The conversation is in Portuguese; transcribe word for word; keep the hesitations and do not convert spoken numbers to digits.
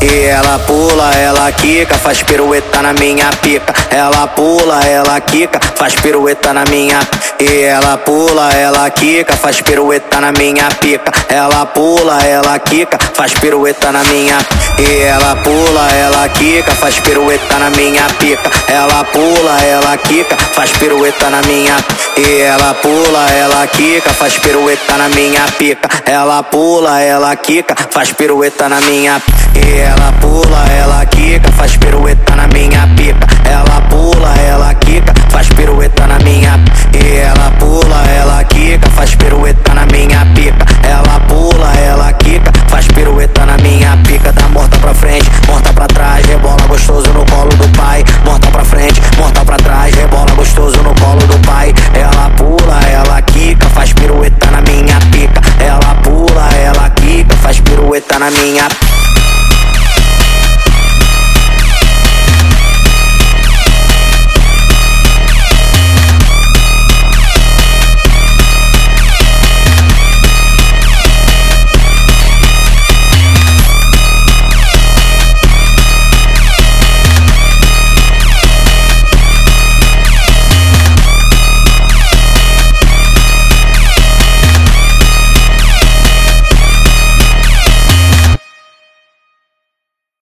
E ela pula, ela quica, faz pirueta na minha pica. Ela pula, ela quica, faz pirueta na minha. E ela pula, ela quica, faz pirueta na minha pica. Ela pula, ela quica, faz pirueta na minha. E ela pula, ela quica, faz pirueta na minha pica. Ela pula, ela quica, faz pirueta na minha. E ela pula, ela quica, faz pirueta na minha pica. Ela pula, ela quica, faz pirueta na minha. E ela pula, ela quica, faz pirueta na minha pica. Ela pula, ela quica, faz pirueta na minha. E ela pula, ela quica, faz pirueta na minha pica. Ela pula, ela quica, faz pirueta na minha pica. Dá morta pra frente, morta pra trás, rebola gostoso no colo do pai. Morta pra frente, morta pra trás, rebola gostoso no colo do pai. Ela pula, ela quica, faz pirueta na minha pica. Ela pula, ela quica, faz pirueta na minha.